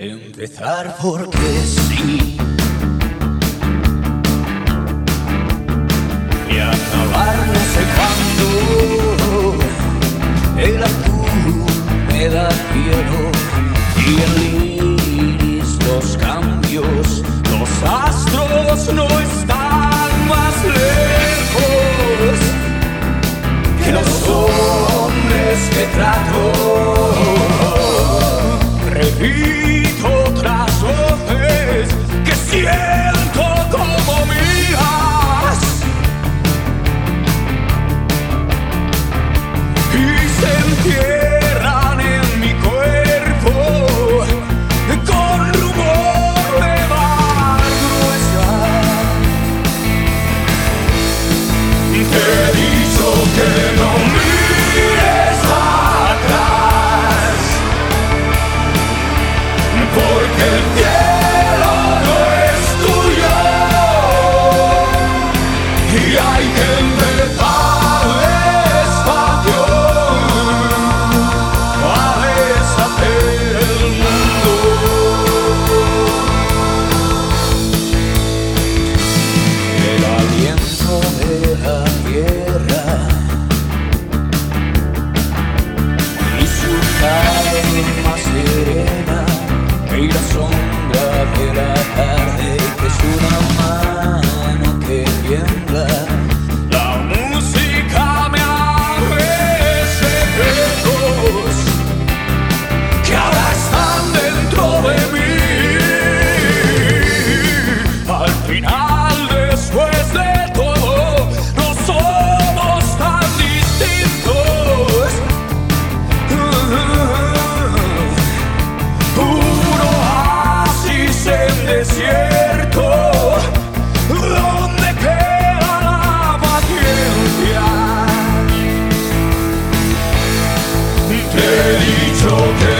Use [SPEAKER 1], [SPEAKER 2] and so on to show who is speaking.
[SPEAKER 1] Empezar porque sí y acabar no sé cuándo. El azul me da cielo y el iris los cambios. Los astros no están más lejos que los hombres que trato. Repito otras voces que siento como mías y se entierran en mi cuerpo con rumor de mar gruesa. Te he dicho que no mires atrás, porque el cielo no es tuyo y hay que empezar despacio a deshacer el mundo. El aliento de la tierra y su calma más serena y la sombra de la tarde que es una mano que tiembla. La música me abre secretos que ahora están dentro de mí. Al final, después de todo, no somos tan distintos. En desierto donde queda la paciencia. Te he dicho que